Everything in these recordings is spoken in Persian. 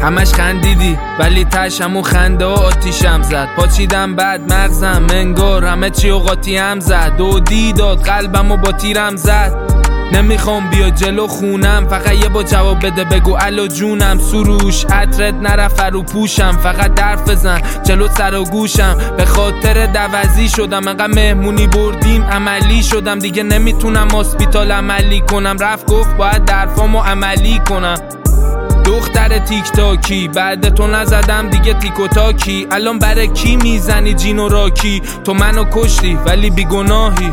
همش خندیدی ولی تش همون خنده و آتیشم زد. پاچیدم بعد مغزم انگار همه چی و قاطی هم زد. دودی داد قلبم و با تیرم زد. نمیخوام بیا جلو خونم، فقط یه با جواب بده بگو الو جونم. سروش عطرت نرفت رو پوشم، فقط درف بزن جلو سر و گوشم. به خاطر دوزی شدم، انقدر مهمونی بردیم عملی شدم. دیگه نمیتونم هاسپیتال عملی کنم. رفت گفت باید درفامو عملی کنم. دختر تیک تاکی بعد تو نزدم دیگه تیک و تاکی. الان برای کی میزنی جین و راکی؟ تو منو کشتی ولی بیگناهی.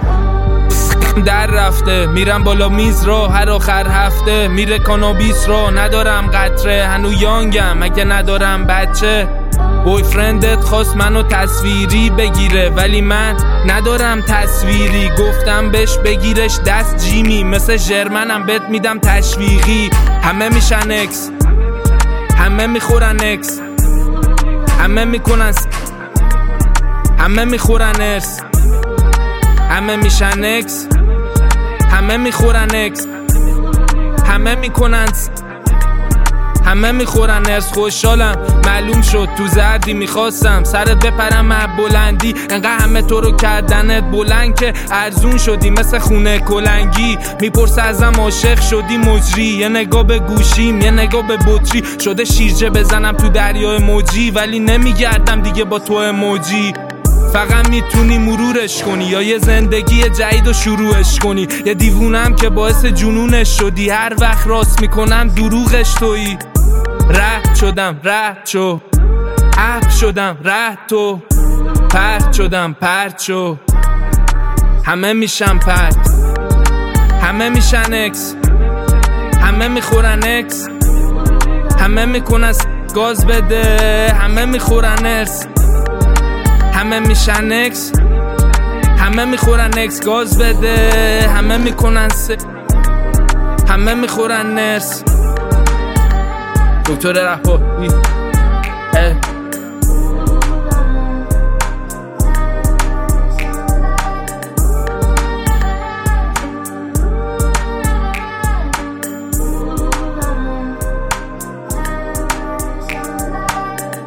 در رفته میرم بالا میز را هر آخر هفته. میره کانابیس را ندارم قطره، هنو یانگم مگه ندارم بچه. بوی فرندت خواست منو تصویری بگیره ولی من ندارم تصویری. گفتم بهش بگیرش دست جیمی، مثل ژرمنم بهت میدم تشویقی. همه میشن اکس، همه میخورن اکس، همه میکنن همه میخورن ارس. همه میشن اکس، همه میخورن اکس، همه میکنن همه میخورن ارس. خوشحالم معلوم شد تو زردی میخواستم سرت بپرم از بلندی. انقدر همه تو رو کردنت بلند که ارزون شدی مثل خونه کلنگی. میپرسه ازم عاشق شدی مجری، یه نگاه به گوشیم یه نگاه به بطری. شده شیرجه بزنم تو دریای موجی ولی نمیگردم دیگه با تو اموجی. فقط میتونی مرورش کنی یا یه زندگی جدید و شروعش کنی. یه دیوونم که باعث جنونش شدی، هر وقت راست میکنم دروغش تویی. رد شدم رد شو، اب شدم رد تو، پرد شدم پرد شو. همه میشن پرد، همه میشن اکس، همه میخورن اکس، همه میکنن گاز بده، همه میخورن ارس. همه میشن اکس، همه میخورن اکس گاز بده، همه میکنن همه میخورن نرس. دکتر رهباری